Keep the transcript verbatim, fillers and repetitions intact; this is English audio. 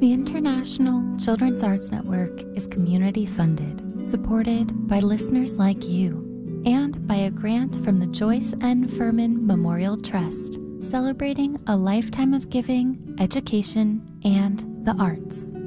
The International Children's Arts Network is community funded, supported by listeners like you, and by a grant from the Joyce N. Furman Memorial Trust, celebrating a lifetime of giving, education, and the arts.